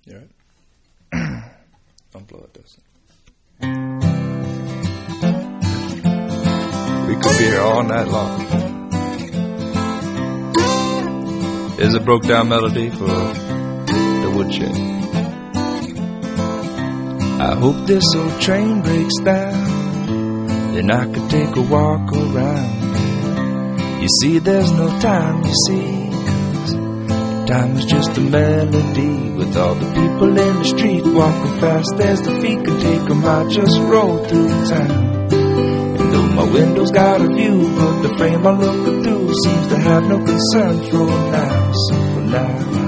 You all right? Don't blow it, Dustin. We could be here all night long. There's a broke down melody for the woodshed. I hope this old train breaks down, then I could take a walk around. You see, there's no time, you see, 'cause time is just a melody. With all the people in the street walking fast as the feet can take them, I just roll through town. And though my window's got a view, but the frame I'm looking through seems to have no concern for now. So for now